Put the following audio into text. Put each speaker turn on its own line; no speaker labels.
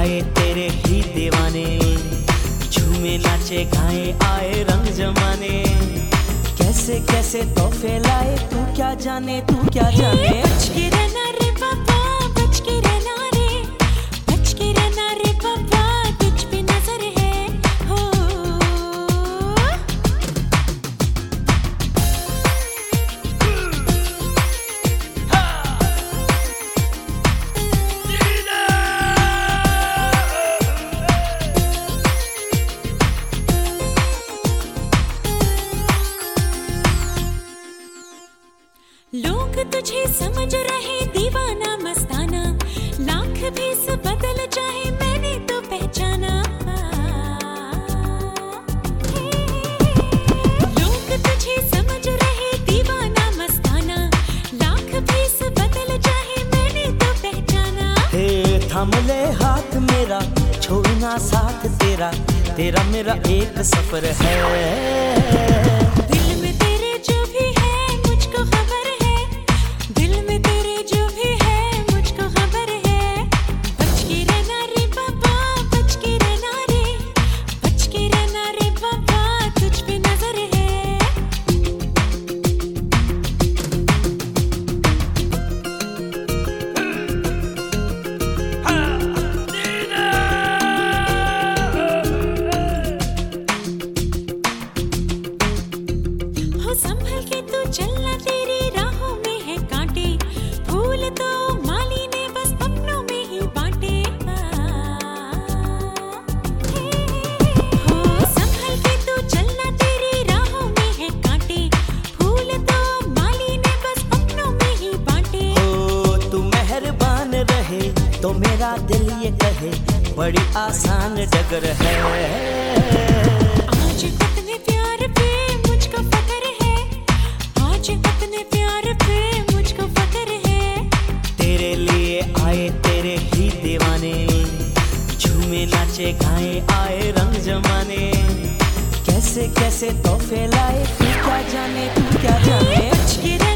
आए तेरे ही दीवाने, झूमे नाचे गाए आए रंग जमाने, कैसे कैसे तोहफे लाए तू क्या जाने, तू क्या जाने।
बच के रहना रे बाबा, बच के रहना रे, बच के रहना रे बाबा, तुझ पे नजर है हो। लोग तुझे समझ रहे दीवाना मस्ताना, लाख भेस बदल जाए मैंने तो पहचाना। लोग तुझे समझ रहे दीवाना मस्ताना, लाख भेस बदल जाए मैंने तो पहचाना।
हे थाम ले हाथ मेरा, छोड़ना साथ तेरा, तेरा मेरा एक सफर है।
संभल के तू चलना, तेरी राहों में है कांटे, फूल तो माली ने बस अपनों में ही बांटे। हो संभल के तू चलना, तेरी राहों में है कांटे, फूल तो माली ने बस अपनों में ही बांटे।
हो तू मेहरबान रहे तो मेरा दिल ये कहे, बड़ी आसान डगर है।
आज अपने प्यार पे मुझको फक्र है, आज अपने प्यार पे मुझको फक्र है।
तेरे लिए आए तेरे ही दीवाने, झूमे नाचे गाए आए रंग जमाने, कैसे कैसे तोहफे लाए तू क्या जाने, तू क्या जाने।